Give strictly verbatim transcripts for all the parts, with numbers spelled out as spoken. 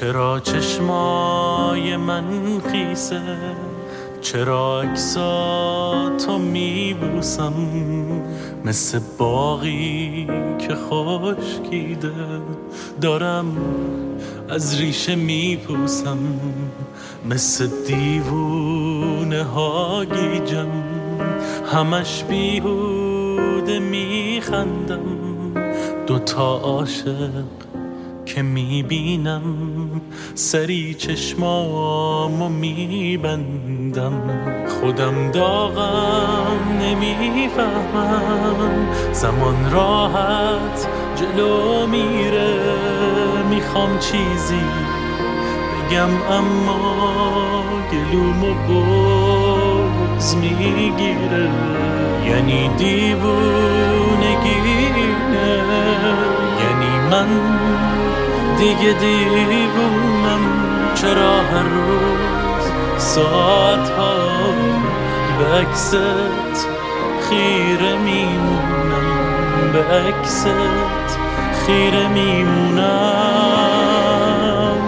چرا چشمای من خیسه، چرا عکساتو میبوسم مثل باغی که خشکیده، دارم از ریشه میپوسم مثل دیوونه ها گیجم، همش بیهوده میخندم، دوتا عاشق که میبینم سری چشمامو میبندم، خودم داغم نمیفهمم، زمان راحت جلو میره، میخوام چیزی بگم اما گلومو بغض میگیره، یعنی دیوونگینه، یعنی من دیگه دیوونم، چرا هر روز ساعت ها به عکست خیره میمونم، به عکست خیره میمونم.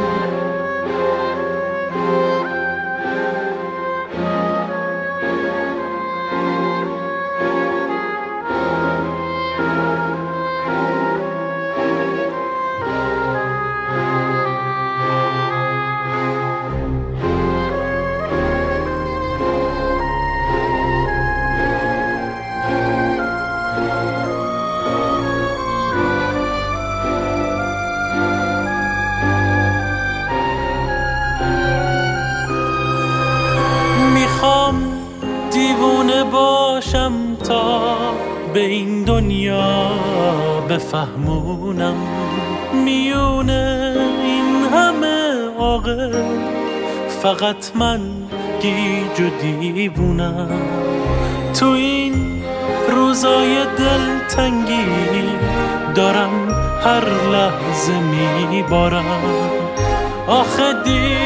دیوونه باشم تا به این دنیا بفهمونم، میونه این همه عاقل فقط من گیج و دیوونم، تو این روزای دلتنگی دارم هر لحظه میبارم، آخه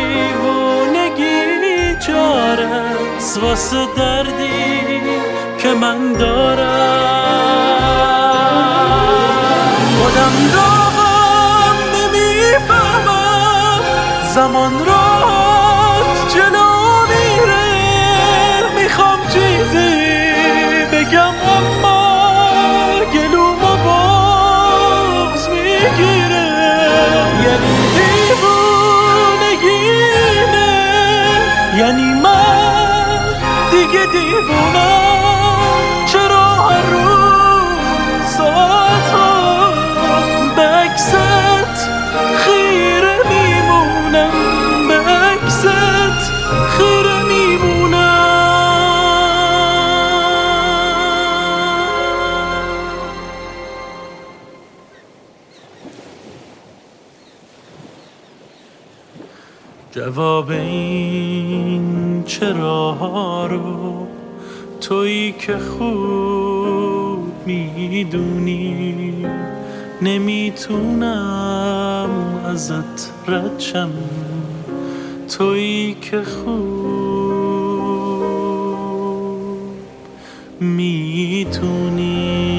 دیوونگی چاره واسه دردی که من دارم، خودم داغم نمیفهمم، زمان راحت جلو میره، میخوام چیزی بگم اما گلومو بغض میگیره، یعنی دیوونگینه، یعنی من دیگه دیوونم، چرا هر روز ساعت ها به عکست خیره میمونم، به عکست خیره میمونم. جواب این چرا رو تویی که خوب میدونی، نمیتونم ازت رد شم، تویی که خوب میتونی.